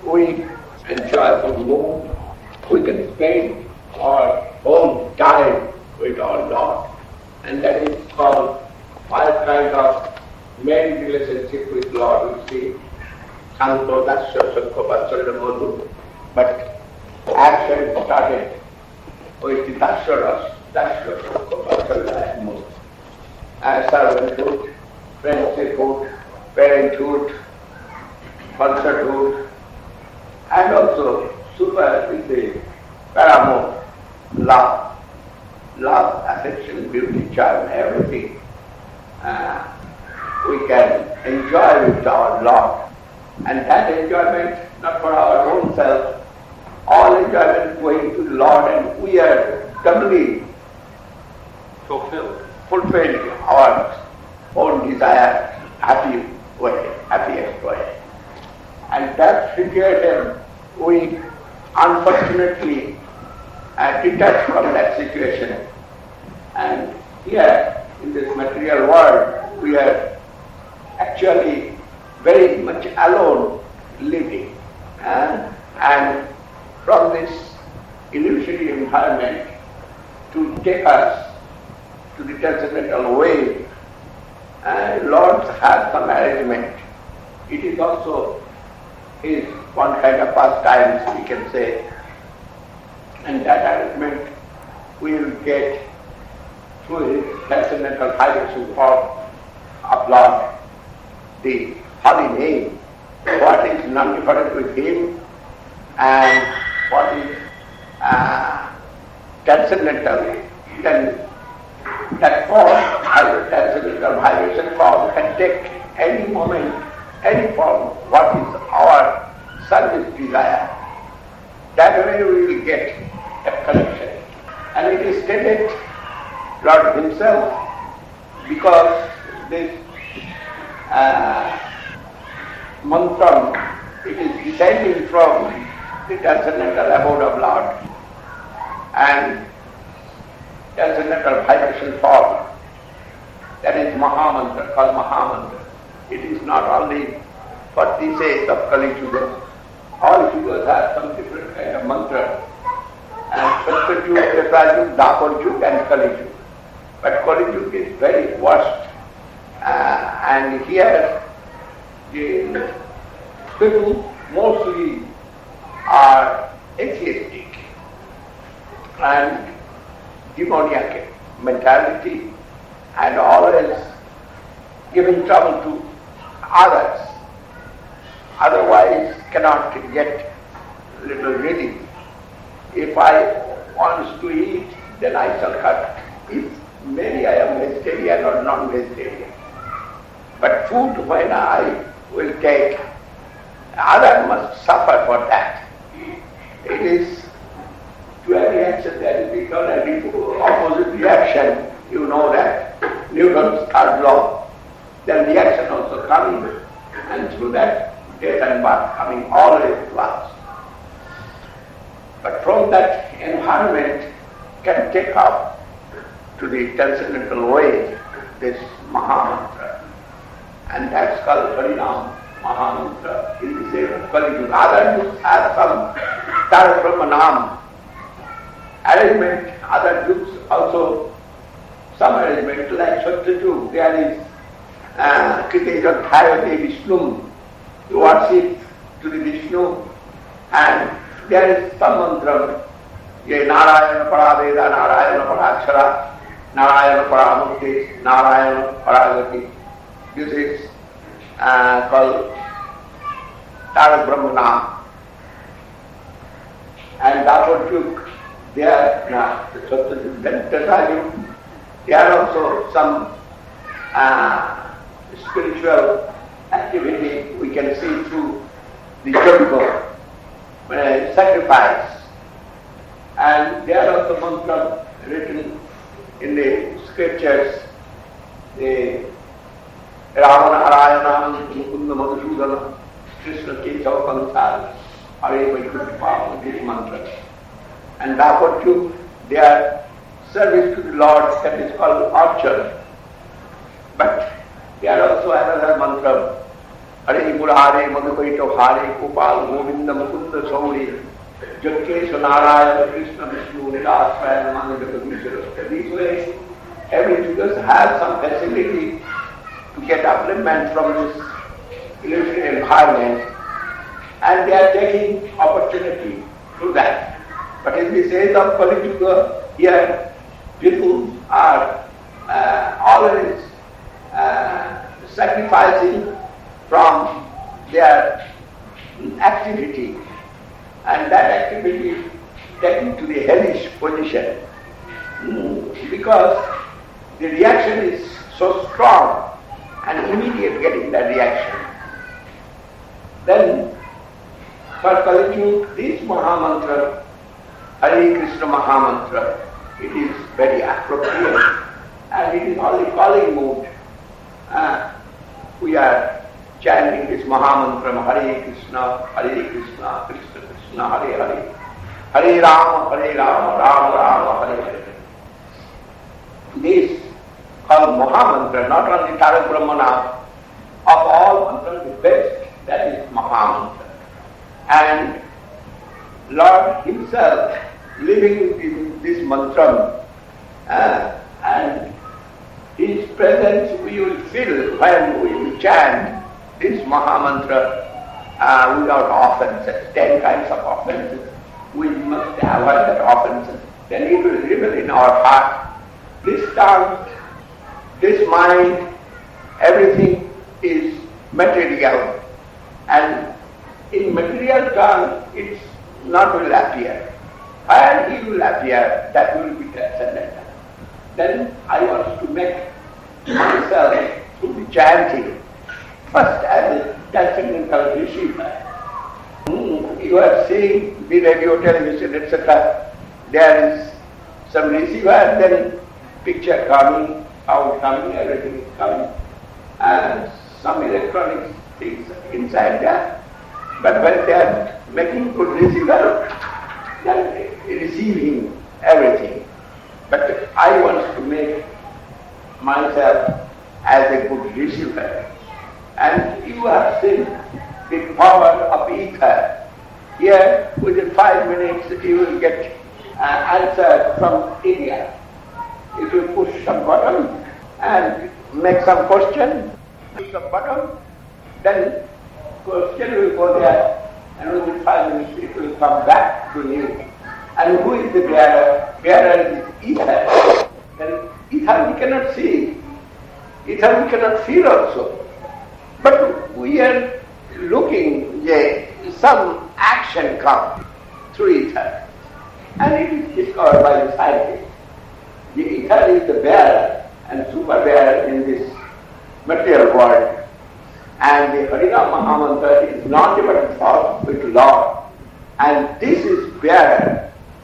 we enjoy the moon, we can spend our own time with our Lord. And that is called one kind of main relationship with Lord. We see Santo Dasya Sakho Vatsalya Madhu. But action started with the Dasya Sakho Vatsalya Madhu. Servanthood, friendshiphood, parenthood, concerthood, and also super with the paramour, love, affection, beauty, charm, everything we can enjoy with our Lord. And that enjoyment, not for our own self, all enjoyment going to the Lord, and we are doubly fulfilled our own desire, happiest way. And that situation, we unfortunately are detached from that situation. And here, in this material world, we are actually very much alone living. And from this illusory environment to take us to the transcendental way, Lord has some arrangement. It is also his one kind of pastimes, we can say. And that arrangement we will get through his transcendental vibration form of Lord, the holy name. What is non-different with him and what is transcendental, then that form, transcendental vibration form, can take any moment, any form, what is our service desire. That way we will get a connection. And it is stated, Lord himself, because this mantra, it is descending from the transcendental abode of Lord and transcendental vibration form. That is Mahamantra, called Mahamantra. It is not only for the sake of Kali Yuga. All Yugas have some different kind of mantra. And Satyayuga, Treta-yuga, Dwapar-yuga and Kali Yuga. But Kali Yuga is very worst. And here the people mostly are atheistic and demoniac mentality and always giving trouble to others. Otherwise cannot get little relief. If I want to eat, then I shall cut. If maybe I am vegetarian or non-vegetarian. But food when I will take, other must suffer for that. It is to a reaction that is called a opposite reaction. You know that Newton's third law. Then reaction also coming, and through that death and birth coming always to us. But from that environment can take up to the transcendental way this Mahamantra. And that's called Harinam Mahamantra in the same Kali Yuga. Other Yugas have some Tara Brahmanam arrangement, other Yugas also some arrangement like Satyayuga. There is Kriteja Dhayate Vishnu, you worship to the Vishnu, and there is some mantra, Narayana Paraveda, Narayana Parakshara, Narayana Paramukti, Narayana Paragati. This is called Tarak Brahmanam. And Dwapar-yuga, there, then Treta-yuga, there are also some spiritual activity we can see through the yoga, sacrifice. And there are also mantras written in the scriptures, the Ravana Arayana, Mukunda Madhusudana, Krishna Kesava Pansal, Hare Vaikuntha, these mantras. And Dwapar-yuga, their service to the Lord, that is called orchard. But there are also another mantra, Hare Murare Madhukaito Hare Gopal Govinda Mukunda Sauri Jatkesha Narayana Krishna Vishnu Nilaswaya Managata. These ways, every Judas has some facility to get upliftment from this illusory environment, and they are taking opportunity to that. But in this age of Kali Yuga, here people are always sacrificing from their activity, and that activity taken to the hellish position, because the reaction is so strong and immediate getting that reaction. Then for Kali Yuga, this Mahamantra, Hare Krishna Mahamantra, it is very appropriate, and it is only calling mood. We are chanting this Mahamantra, Hare Krishna, Krishna Krishna, Hare Hare, Hare Rama, Rama Rama, Hare Hare. This called Mahamantra, not only Tarak Brahmana, of all mantras the best, that is Mahamantra. And Lord Himself living in this mantra, and His presence we will feel when we will chant this Mahamantra without offenses, 10 kinds of offenses. We must avoid that offenses. Then it will reveal in our heart, this tongue, this mind, everything is material. And in material tongue, it's not will appear. Where He will appear, that will be transcendental. Then I want to make myself to be chanting first as a transcendental receiver. You are seeing the radio, television, etc. There is some receiver, then picture coming, sound coming, everything is coming, and some electronic things inside there. But when they are making good receiver, then receiving everything. But I want to make myself as a good receiver. And you have seen the power of ether. Here, within 5 minutes, you will get an answer from India. If you push some button and make some question, push some button, then question will go there, and within 5 minutes it will come back to you. And who is the bearer? Bearer is ether. Then ether we cannot see. Ether we cannot feel also. But we are looking, some action comes through ether. And it is discovered by the scientists. The ether is the bearer and super bearer in this material world. And the Harinam Mahamantra is not even thought with Lord. And this is bearer.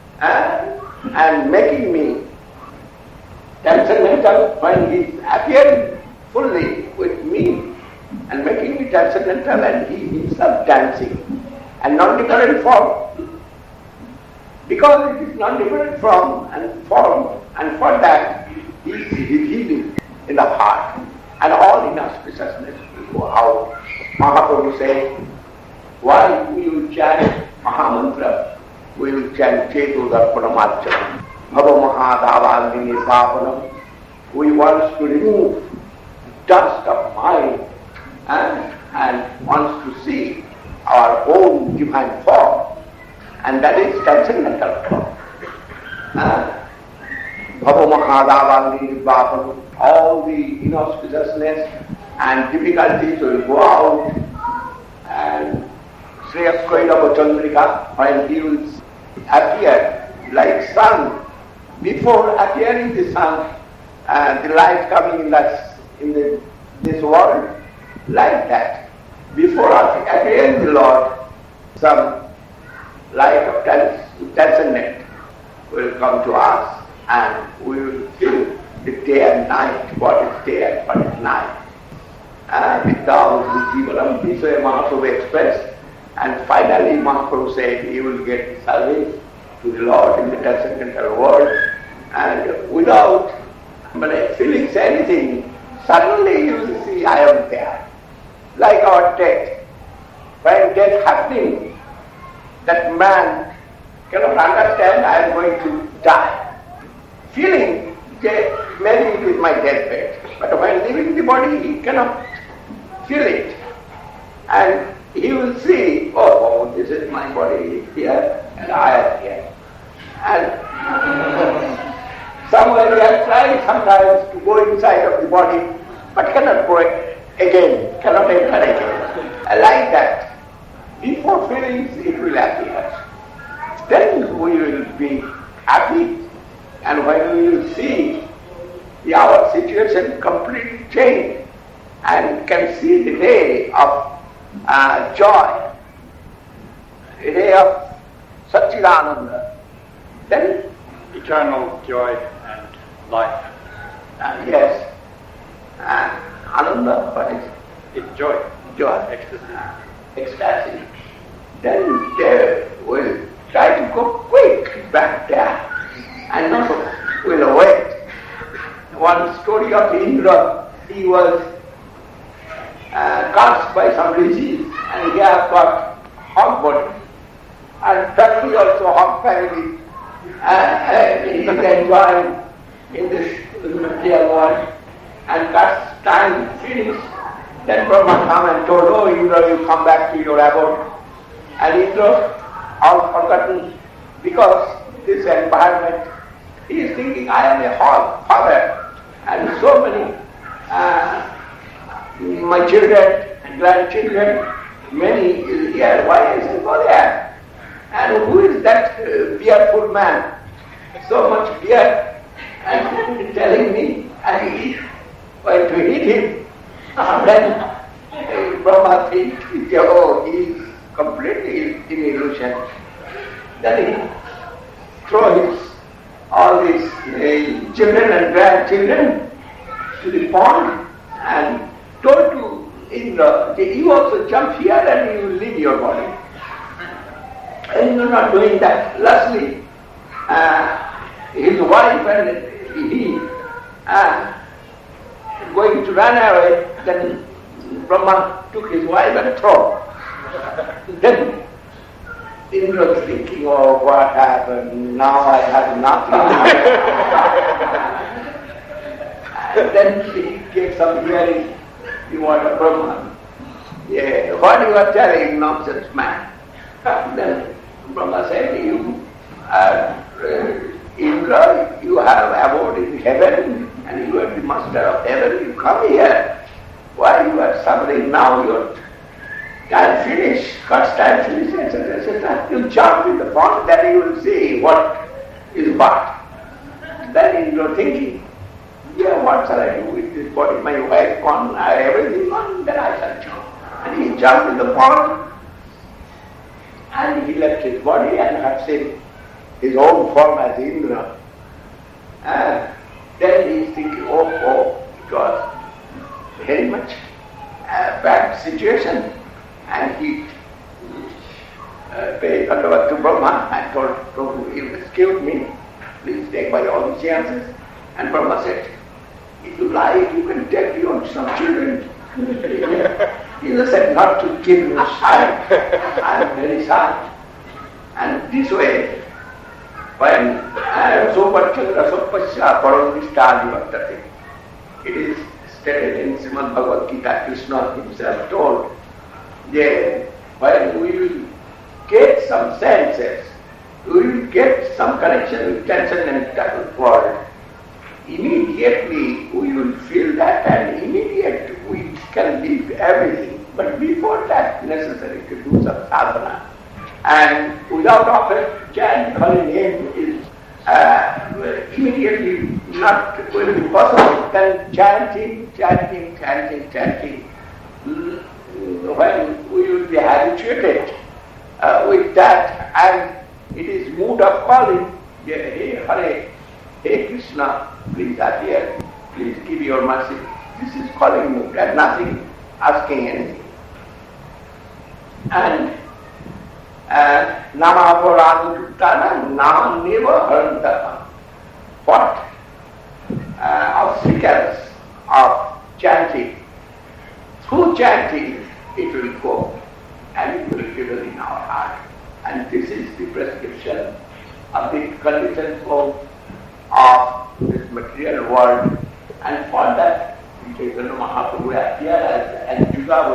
And making me transcendental when He is appearing fully with me and making me transcendental, and He Himself dancing and non-different form. Because it is non-different form, and for that He is revealing in the heart, and all inauspiciousness will go out. Mahaprabhu said, why we will chant Mahamantra? We will chant Chetu Darpanam Archanam, Bhava Mahadavandini Sapanam. We want to remove dust of mind and wants to see our own divine form, and that is transcendental form. Bhava Mahadavandini Sapanam. All the inauspiciousness and difficulties will go out, and Shreyas Kailava Chandrika, when He will appear like sun. Before appearing the sun, the light coming in this world, like that. Before appearing the Lord, some light of transcendent will come to us, and we will feel the day and night, what is day and what is night. Vidya Jivanam, this way Mahaprabhu expressed. And finally Mahaprabhu said he will get service to the Lord in the transcendental world, and without feeling anything, suddenly you will see I am there. like our death. When death happening, that man cannot understand I am going to die. Feeling that maybe it is my deathbed. But when leaving the body, he cannot feel it. And he will see, oh, this is my body here and I am here. And somewhere we are trying sometimes to go inside of the body, but cannot go again, cannot enter again. Like that, before feelings it will appear. Then we will be happy, and when we will see our situation completely changed and can see the ray of joy, a ray of Satchidananda, then eternal joy and life. Yes. Ananda, what is it? It's joy. Joy. Ecstasy. Then they will try to go quick back there and not will wait. One story of Indra, he was cursed by some disease and he has got hog body. And family also hog family. He is enjoying in this material world. And that time finished, then Brahma came and told, oh Indra, you come back to your abode. And Indra, all forgotten, because this environment, he is thinking, I am a father, and so many, my children and grandchildren, many is here, why is he go there? And who is that beardful man? So much beard, and telling me, and he is going to hit him. Then Brahma thinks, oh, he is completely in illusion. Then he throws all these children and grandchildren to the pond and told to Indra, you also jump here and you will leave your body. And Indra not doing that. Lastly, his wife and he going to run away, then Brahma took his wife and threw. Then Indra was thinking, oh, what happened? Now I have nothing. And then he gave some hearing. You want a Brahma? Yeah, what you are telling, nonsense man. Then Brahma said, you are Indra, you have abode in heaven and you are the master of heaven. You come here. Why you are suffering now? Your time finished, God's time finished, etc., etc. You jump in the pond, then you will see what is what. Then Indra thinking, yeah, what shall I do with this body? My wife gone, everything gone, then I shall jump. And he jumped in the pond and he left his body and had seen his own form as Indra. And then he is thinking, oh, it was very much a bad situation. And he paid Dandavat to Brahma and told, Prabhu, you rescued me, please take by all the chances. And Brahma said, if you like, you can take your some children. He said, not to kill you, I am very sorry. And this way, when Sopachandra Sopasya Paramvishta Divattate, it is stated in Srimad Bhagavad Gita, Krishna himself told, that when we will get some senses, we will get some connection with transcendental world, immediately we will feel that and immediately we can leave everything. But before that, necessary to do some sadhana. And without offer, chant Holy Name is immediately not going to be possible. Then chanting. When we will be habituated with that, and it is mood of calling, hey Hare, hey Krishna, please appear, please give your mercy. This is calling mood and nothing asking anything. And Nama Parānuttana, Nama Neva Harantana. What obstacles of chanting? Through chanting, it will go and it will dwell in our heart. And this is the prescription of the conditioned form of this material world. And for that, Chaitanya Mahaprabhu appeared as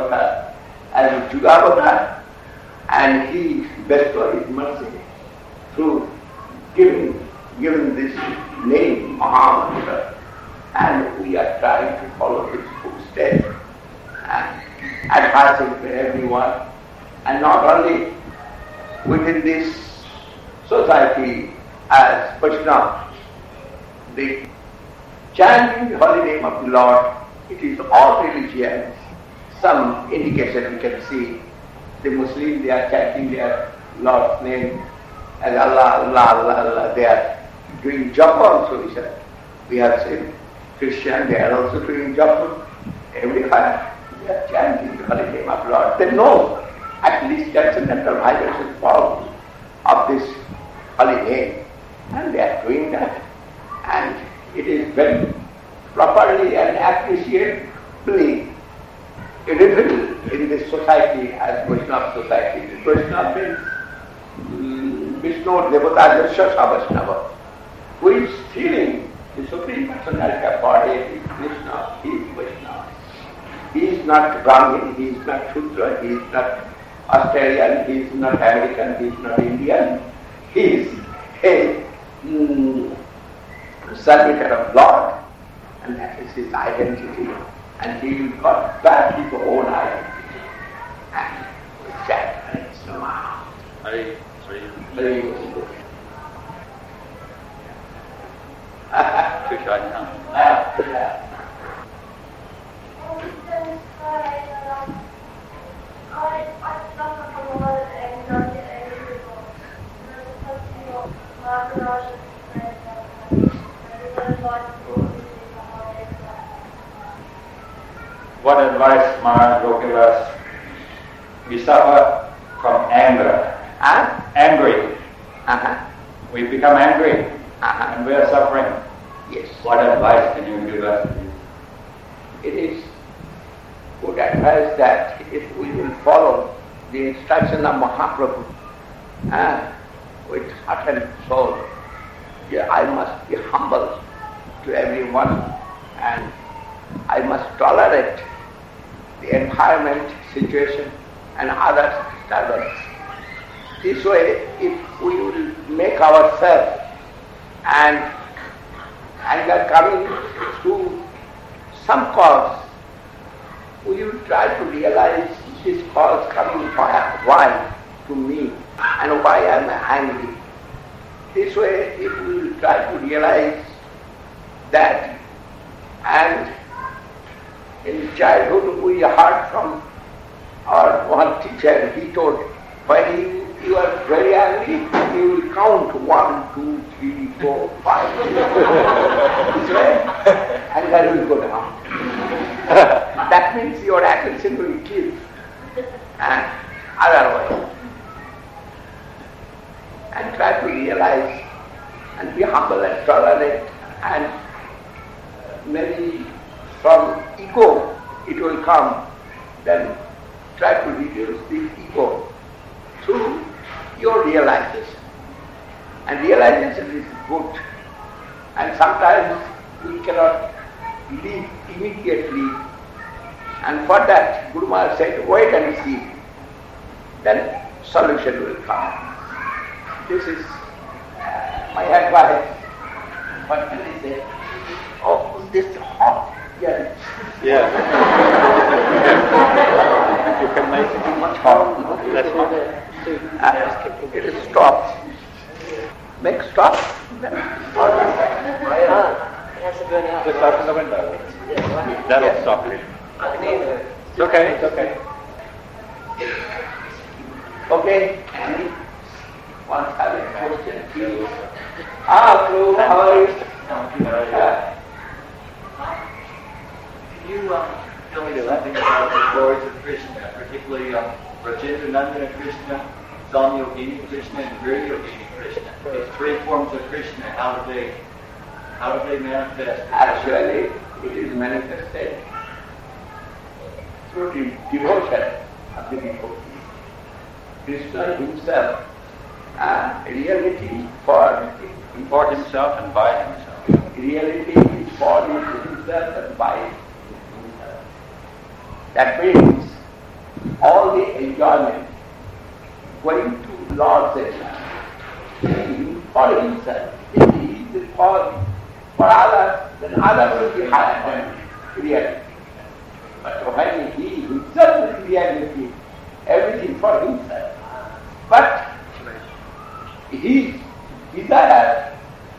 Jugavata, and he bestowed his mercy through giving this name Mahamantra. And we are trying to follow his footsteps and advising to everyone, and not only within this society as Vaishnava. The chanting the holy name of the Lord, it is all religions. Some indication we can see. The Muslims, they are chanting their Lord's name as Allah, Allah, Allah, Allah. They are doing japa also. We have seen Christians, they are also doing japa. Everywhere they are chanting the holy name of Lord. They know at least transcendental vibration form of this holy name. And they are doing that. And it is very properly and appreciably revealed in this society as Vaishnava society. Vaishnava means Vishnu Devata Shasha Vaishnava, who is feeling the Supreme Personality of Godhead is Krishna, he is Vaishnava. He is not Brahmin, he is not Shudra, he is not Australian, he is not American, he is not Indian. He is a servitor of Lord, and that is his identity. And he got back his own identity. And with that, it's Namaha. Very good. What advice Maharaj will give us? We suffer from anger. Angry. We become angry and we are suffering. Yes. What advice can you give us? It is good advice that if we will follow the instruction of Mahaprabhu with heart and soul, I must be humble to everyone and I must tolerate the environment, situation and other disturbance. This way, if we will make ourselves and anger coming through some cause, we will try to realize this cause coming why to me and why I am angry. This way, if we will try to realize that, and in childhood we heard from our one teacher, he told, when you are very angry, you will count 1, 2, 3, 4, 5. This way, anger will go down. That means your attention will give. And otherwise, and try to realize and be humble and tolerant, and maybe from ego it will come, then try to reduce the ego through your realization. And realization is good. And sometimes we cannot leave immediately. And for that, Guru Maharaj said, wait and see. Then solution will come. This is my advice. What can I say? Oh, this is hot. Yeah. You can make it much hot. That's hot. It is stopped. Make stop. Just open the window. That'll stop it. It's okay, it's okay. Okay. Anyone have a question, please? Prabhu, how are you? Can you tell me something about the glories of Krishna, particularly Rajendranandana Krishna, Samyogini Krishna, and Viryogini Krishna? These three forms of Krishna, how do they manifest? Actually, it is manifested through devotion. of the devotee. Krishna himself, reality for himself and by himself. Reality is for himself and by himself. That means all the enjoyment going to Lord's enjoyment for himself. If he is for others, then others will be higher than reality. But when he himself is reality, everything for himself. But his desire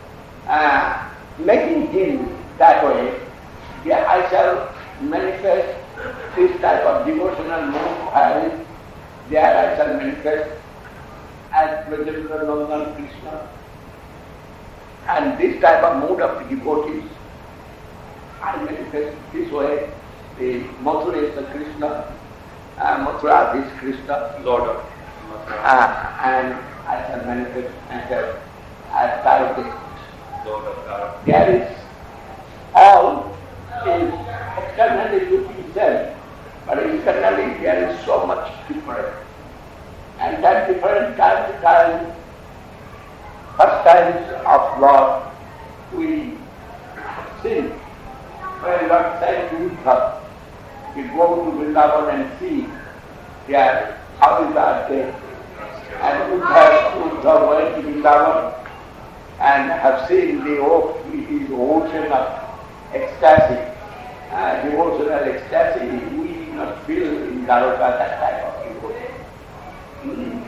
making him that way, I shall manifest this type of devotional mood wherein there I shall manifest as Brajendra Nandan Krishna. And this type of mood of the devotees, I manifest this way. The Mathura is the Krishna, Mathura is Krishna, Lord of Mathura. And I shall manifest myself as Tarvik. Lord of Tarvik. There is all is externally looking self, but internally there is so much different. And that different time to time, first times of Lord, we sin. When Lord said to Uddhav, we go to Vrindavan and see there how is our day. And Uddhav went to Vrindavan and have seen the ocean of ecstasy, devotional ecstasy. We did not feel in Dwarka that type of devotion.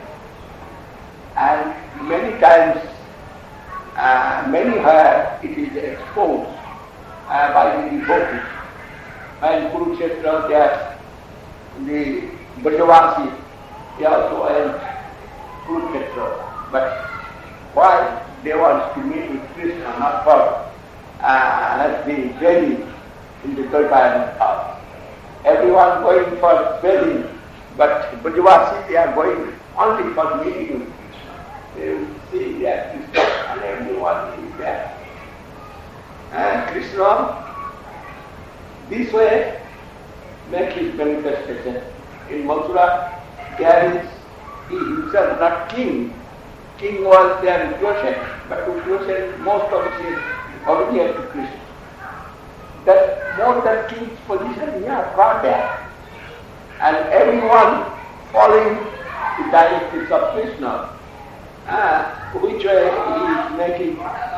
And many times, anywhere it is exposed by the devotees. When Kurukshetra, there, the Brajavasi, they also went Kurukshetra. But why they want to meet with Krishna, not for the bathing in the Gurgaon house. Everyone going for bathing, but Brajavasi, they are going only for meeting with Krishna. They will see that Krishna and everyone is there. And Krishna, this way, make his manifestation. In Mathura, there is he himself, not king. King was there in Ugrasena, but Ugrasena, most of it is obedient to Krishna. That more than king's position, we have got there. And everyone following the directives of Krishna, which way he is making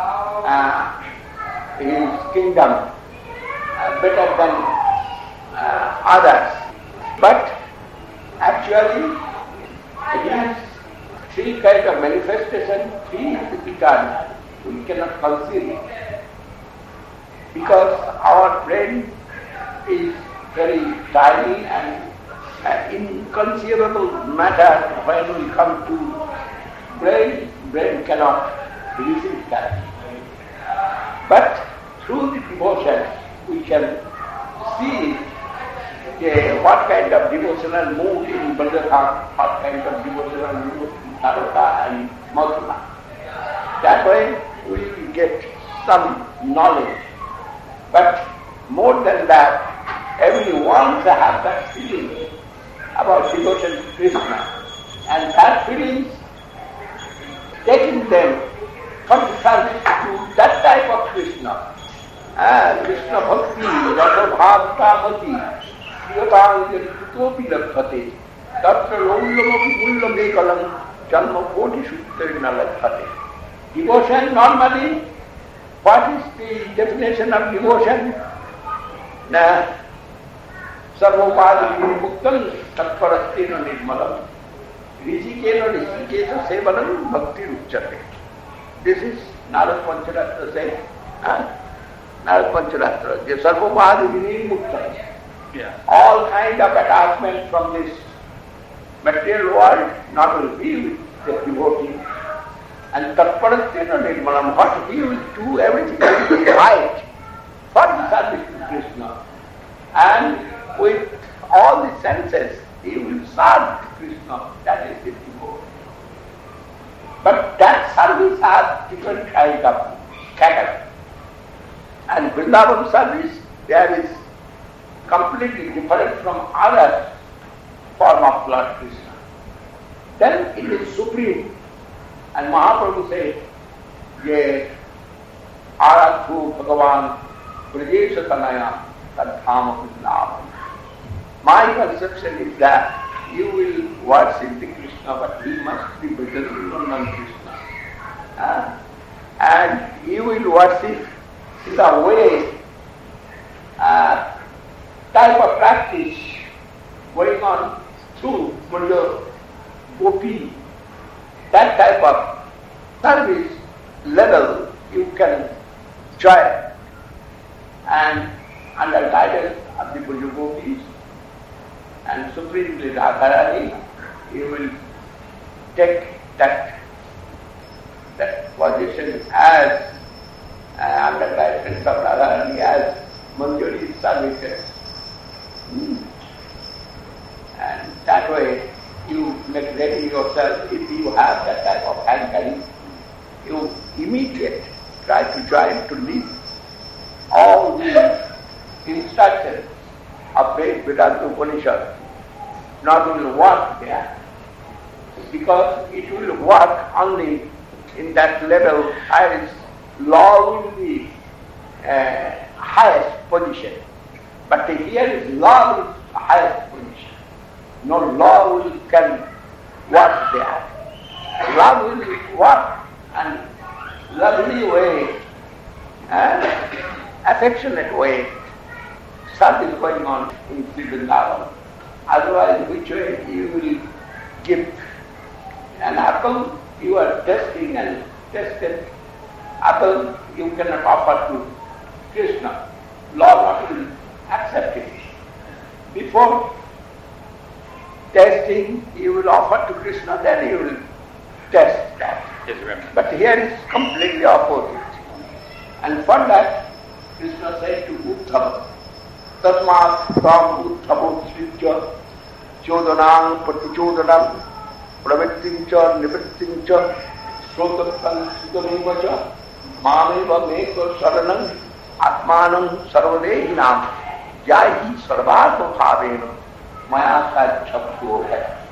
his kingdom better than others. But actually, these three kinds of manifestation, three to be done, we cannot conceive it. Because our brain is very tiny and inconceivable matter. When we come to brain cannot receive that. But through the devotion, we can see what kind of devotional mood in Balgam, what kind of devotional mood in Dwarka and Mathura. That way we will get some knowledge. But more than that, everyone to have that feeling about devotion to Krishna. And that feeling taking them from the service to that type of Krishna. Krishna Bhakti, Rasa Bhavta Bhakti, Yotanjali Lakshate, Tatra Lolamapi Mullamekalam, Janma Koti Shutrina Lakshate. Devotion normally, what is the definition of devotion? Sarvopadi Muktam Tatparastena Nirmalam, Rijikena Rishikesa Sevanam Bhakti Ruchate. This is Narad Pancharatra saying. Narad Pancharatra, the Sarvopadi Muktam. All kind of attachment from this material world not will be with the devotee. And Tatparastena Nirmalam, what he will do, everything will be right for the service to Krishna. And with all the senses, he will serve Krishna. That is his devotee. But that service has different kind of category. And Vrindavan service, there is completely different from others. form of Lord Krishna. Then it is supreme. And Mahaprabhu said, Ye Aradhu Bhagavan Prajesha Tanaya Tadhama Vrindavan. My conception is that you will worship the Krishna, but he must be better than Krishna. And you will worship in the way, type of practice going on through your gopi. That type of service level you can join, and under guidance of the Guru Gopis and supremely Radharani, you will take that position as under guidance of Radharani as Manjari services. And that way you make ready yourself. If you have that type of hankering, you immediately try to join to live all the instructions of Vedanta Upanishad. Not will work there, because it will work only in that level as law will be highest position. But here is law is the highest position. No law can work there. Law will work and lovely way and affectionate way. Service going on in Vrindavan. Otherwise, which way you will give an apple, you are testing and tested apple you cannot offer to Krishna. Lord not will accept it. Before testing, you will offer to Krishna, then you will test that. Yes, but here is completely opposite. And for that, Krishna said to Uddhava, Tasmat tam Uddhava Chodanam Patichodanam Pravittincha Nivrittincha Srotattam Sudanivacha Mameva Meka Saranam Atmanam Sarvadehinam Jahi Sarvatma Bhavena Maya Sajjhabdo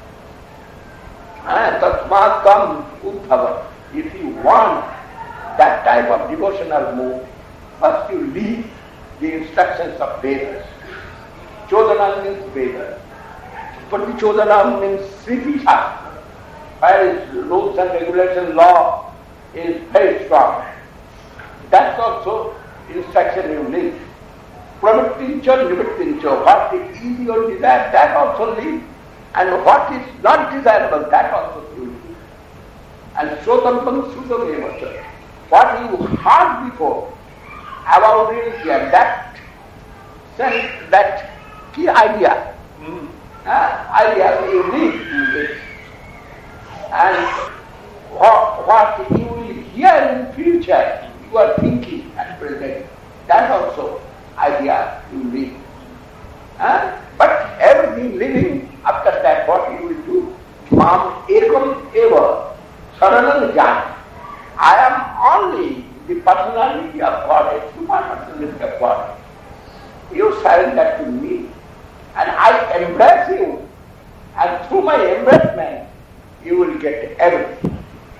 hai. Tasmat tam Uddhava. If you want that type of devotional move, first you leave the instructions of Vedas. Chodanam means Vedas. Patichodanam means Sriti Shastra, where rules and regulation law is very strong. That's also instruction you leave. Pravittincha nivrittincha, what is easy or desired, that also leave. And what is not desirable, that also you leave. And Srotampam Sudhamevacha, what you heard before about religion, that sense, that key idea, idea you leave it. And what you will hear in future, you are thinking at present, that also idea you leave. But everything living after that, what you will do? Mam ekam eva saranam jnana. I am only the personality of God, a super personality of God. You surrender to me, and I embrace you, and through my embracement, you will get everything.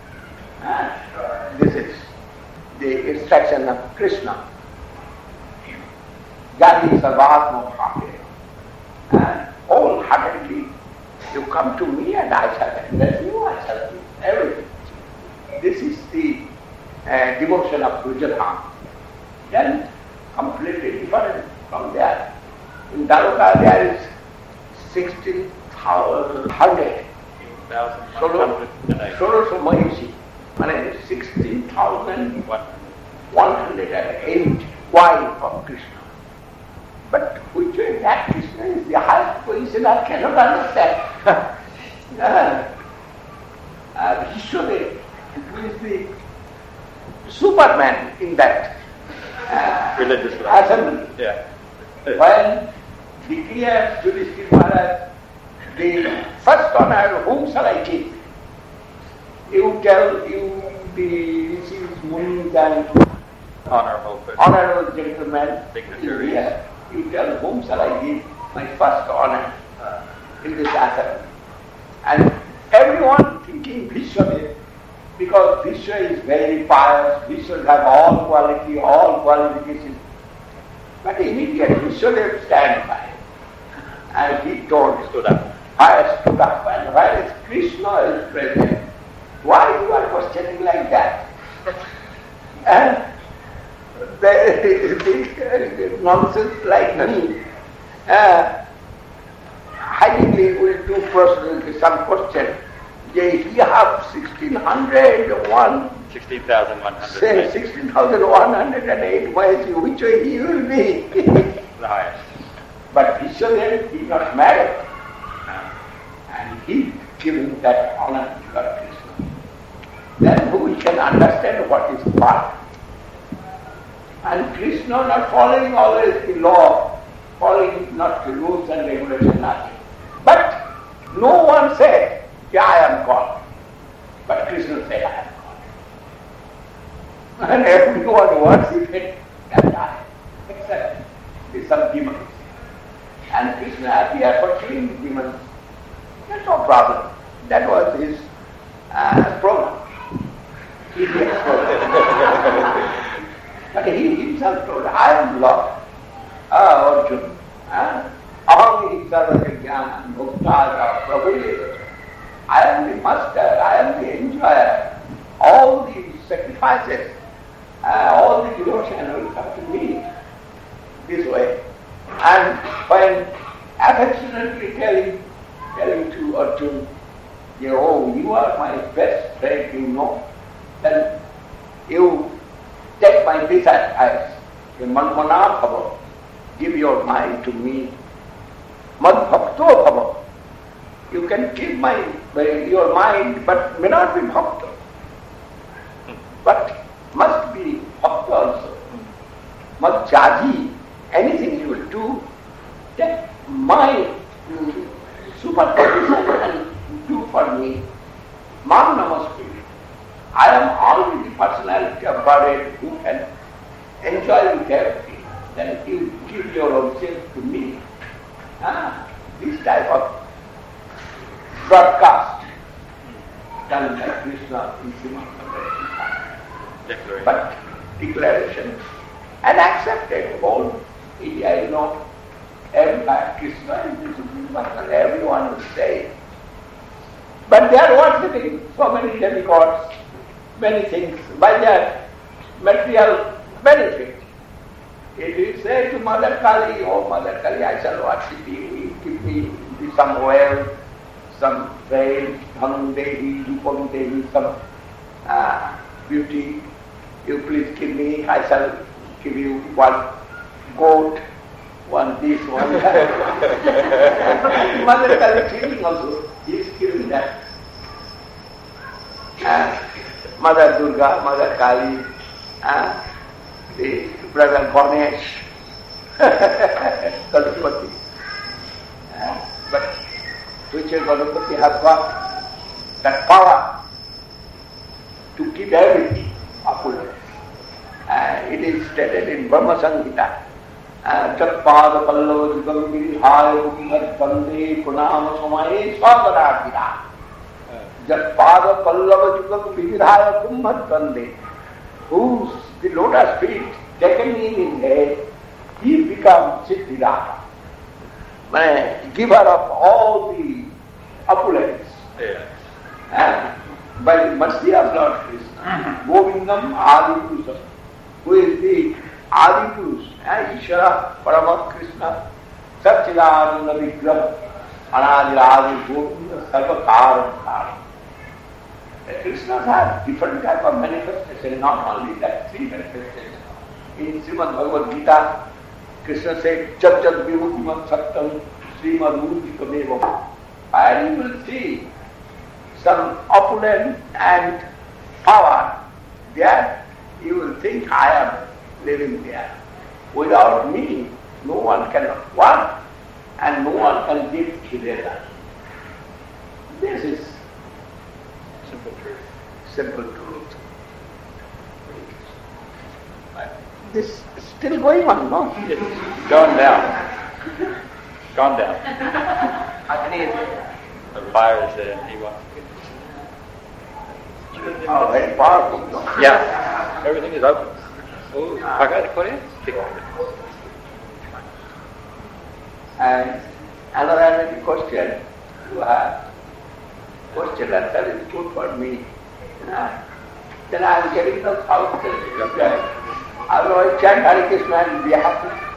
This is the instruction of Krishna. Jani sarvatma bhavena. Wholeheartedly, you come to me and I shall embrace you, I shall do everything. This is the devotion of Gujrat. Then completely different from there. In Dwaruka there is 16,100 Solo Maharishi, 16,108 wives of Krishna. But which way that Krishna is the highest position, I cannot understand. Vishwadev, who is the Superman in that religious life. assembly. Yeah. When declares Yudhishthira Maharaj, the first honor, whom shall I give? You tell you the rishis, munis and honorable gentlemen, dignitaries. you tell whom shall I give my first honor? in this assembly. And everyone thinking Vishwadeva, because Vishwa is very pious, Vishwa has all quality, all qualifications. But immediately Vishwadeva stands by. And he stood up. I stood up, and while Krishna is present, why you are questioning like that? And the nonsense like me, hidingly will do some question. He have 1601. 16,108. 16,108. Which way he will be? The highest. But Vishwadeva did not marry. And he giving that honor to Lord Krishna. Then we can understand what is part. And Krishna not following always the law, following not the rules and regulations, nothing. But no one said, I am God. But Krishna said, I am God. And everyone worshipped and died, except some demons. And Krishna appeared for killing demons. That's no problem. That was his program. But he himself told, I am Lord. Arjuna. Aham sarvajnana bhukta prabhu. I am the master, I am the enjoyer. All the sacrifices, all the devotion will come to me this way. And when affectionately telling to Arjuna, oh, you are my best friend, you know, then you take my advice, manmana bhava, give your mind to me, mad bhakto bhava. You can give your mind, but may not be bhakta. But must be bhakta also. Mad jaji, anything you will do, take my supervision and do for me. Mam namaste. I am already the personality of Godhead who can enjoy with everything. Then you give your own self to me. This type of broadcast done by Krishna in Srimad Bhagavad. But declaration and accepted whole India, everybody, Krishna is the Supreme Master, everyone will say. But they are worshipping so many demigods, many things, by their material benefit. If you say to Mother Kali, oh Mother Kali, I shall worship you, give me some wealth, some fame, Dhanam Devi, Rupam Devi, some beauty, you please give me, I shall give you one goat, one this, one that. Mother Kali giving also, he is giving that. Mother Durga, Mother Kali, the brother Ganesh, Ganapati. But which Ganapati has got that power to keep everything opulent. It is stated in Brahma Samhita. Jatpada Pallava Jugam Virihaya Ummad Bande Punama Samaye Swadarabhira. Jatpada Pallava Jugam Virihaya Ummad Bande. Whose the lotus feet taken in head, he becomes Siddhirata, giver of all the opulence. Yeah. By the mercy of Lord Krishna, Govindam Adipusam, who is the Adipus, Ishvara Parama Krishna, Satchidananda Vigraha, Anadiradi Govinda Sarvakaram. Krishna has different type of manifestation, not only that three manifestations. In Srimad Bhagavad Gita, Krishna said, Jat Jat Vibhutimam Sattam Srimad Murjikamevam. And you will see some opulence and power there. You will think, I am living there. Without me, no one can work and no one can live together. This is simple truth. This is still going on, no? It's gone down. Gone down. The fire is there and he wants to Oh, very powerful. Yeah. Everything is open. Oh, I got it put in? And another question you have. Question answer is good for me. Then I am getting the thousands. Otherwise, chant Hare Krishna and be happy.